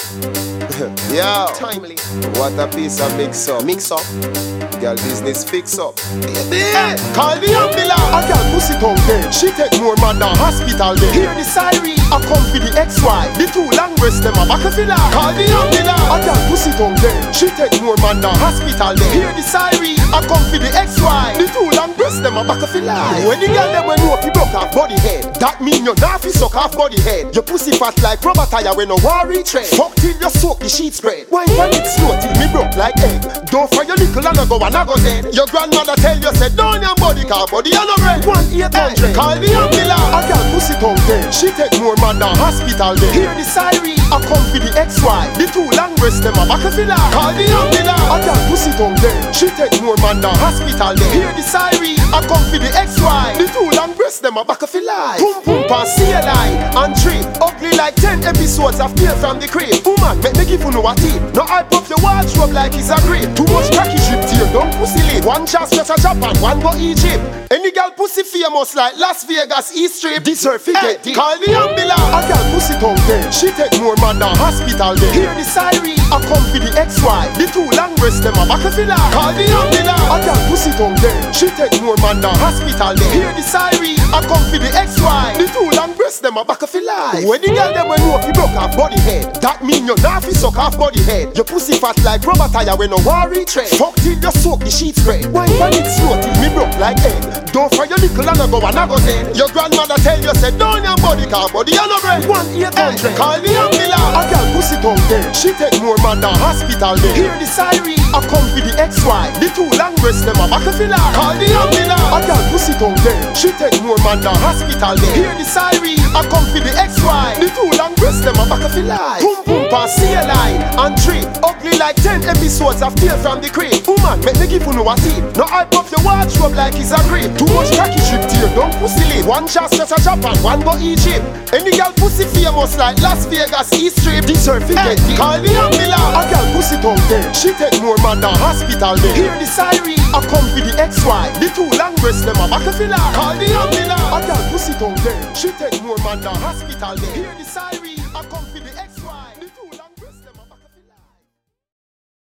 Yo, timely. What a piece of mix up. Mix up. Girl business fix up. Call the ambulance. A girl pussy tongue dead. She take more man than hospital dead. Hear the siren. I come for the XY. The two long breasts them a back a filler. Call the ambulance. A girl pussy tongue dead. She take more man than hospital dead. Hear the siren. I come for the XY. The two long breasts them a back a filler. When the girl them when you broke off body head, that mean you not fi suck off body head. Your pussy fat like rubber tire when no worry tread. Fuck till you soak the sheet spread. Why when it slow till me broke like egg. Don't fry your little and I go dead. Your grandmother tell you say down your body car body you no bread. 1-800 call the ambulance. A girl pussy tongue dead. She take more man than hospital dead. Hear the siren. I come for the XY. The two long breasts them a back a filler. Call the ambulance. A girl pussy tongue dead. She take more man than hospital dead. Hear the siren. I come for the XY. The two long breasts them a back a filler. Pum pum pan CLI and 3. Ugly like 10 episodes of Tales from the Crib. Woman make me give you no a tip. No hype up your wardrobe like it's a grip. Too much cocky drip till you don't pussy lip. One chance stretch a Japan, one go Egypt. Any girl pussy famous like Las Vegas East Strip deserve to get deep. Call the ambulance. A girl pussy tongue dead. She take more man than hospital dead. Hear the siren. I come for the XY. The two long breasts them a back a filler. Call the ambulance. A girl pussy tongue dead. She take more man than hospital dead. Hear the siren. I come for the XY. The two long breasts them a back a filler. When the girl them when you broke off body head, that mean you not fi suck off body head. Your pussy fat like rubber tire when no worry tread. Fuck till you soak the sheet spread. Why when it slow till me broke like egg. Don't fry your little and I go dead. Your grandmother tell you say down your body car body you no bread. 1-800 call the ambulance. A girl pussy tongue dead. She take more man than hospital dead. Hear the siren. I come for the XY. The two long breasts them a back a filler. Call the ambulance. A girl pussy tongue dead. She take more man than hospital dead. Hear the siren. I come for the XY. The two long breasts them a back a filler. Pum pum pan CLI and 3. Ugly like 10 episodes of Tales from the Crib. Woman make me give you no a tip. No hype up your wardrobe like it's a grip. Too much cocky drip till you don't pussy lip. One chance stretch a Japan, one go Egypt. Any girl pussy famous like Las Vegas East Strip deserve to get deep. Call the ambulance. A girl pussy tongue dead. She take more man than hospital dead. Hear the siren. I come for the XY. The two long breasts them a back a filler. Call the ambulance. A girl pussy tongue dead. She take more man than hospital dead. Hear the siren.